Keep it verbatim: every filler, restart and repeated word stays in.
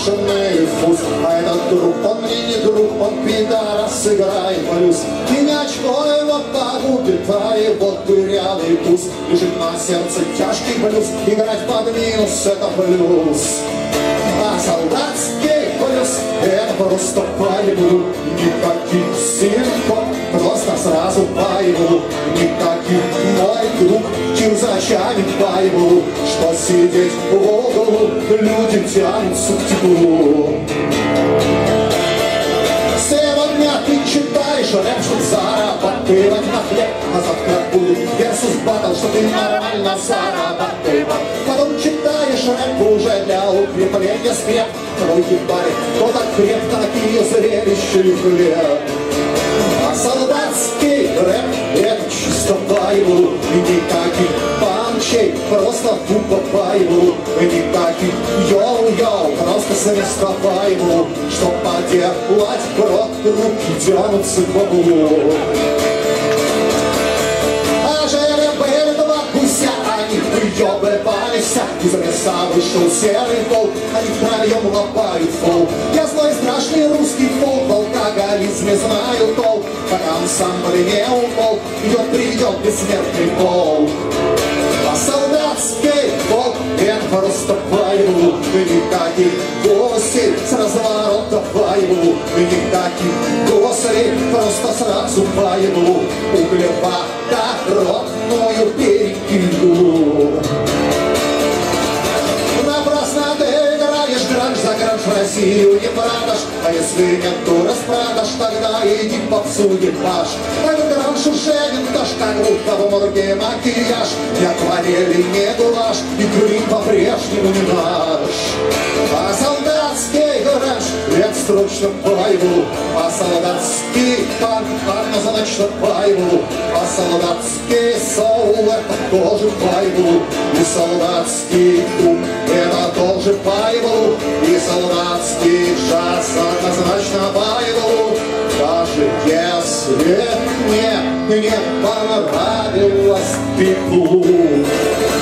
бешеный фуз. А этот друг, он мне не друг, он пидорас, играет блюз. И не очко его погубит, а его дырявый туз. Лежит на сердце тяжкий блюз, играть под минус — это плюс. А солдатский блюз — это просто пойму. Никаких симптом, просто сразу пойму. Никаких мой друг, чертачами пойму, что сидеть в углу люди тянутся к теплу. Сегодня ты читаешь рэп, чтоб зарабатывать на хлеб, а завтра будет версус баттл, что ты нормально зарабатывал. Потом читаешь рэп уже для укрепления скреп. Тройки в баре, кто так крепко, такие зрелища и хлеб. А солдатский рэп — это чисто байбл. И никаких панчей, просто тупо байбл. И никаких йоу-йоу, просто с места байбл. Чтоб поделать брод, руки тянутся к баблу. А жили-были два гуся, они выебывались, из леса вышел серый волк, они втроем лопают фол. Я злой страшный русский фолк, в алкоголизме знаю толк. Пока ансамбль не умолк, идет приведет бессмертный полк. А солдатский волк — это просто байбл. И никаких гостей с разворота байбл. И никаких гостей, просто сразу байбл. Углеводородную перекину. Напрасно ты играешь гранж за гранж, в Россию не продашь. А если нет, то распродашь, тогда иди попсу ебашь. Этот гранж уже винтаж, как будто в морге макияж. Не акварели, не гулаш, и грим по-прежнему не наш. А солдатский гранж — это срочно байбл. А солдатский панк — однозначно байбл. А солдатский соул — это тоже байбл. И солдатский дум — это тоже байбл. И солдатский джаз — однозначно байбл. Даже если мне не понравилось петлу.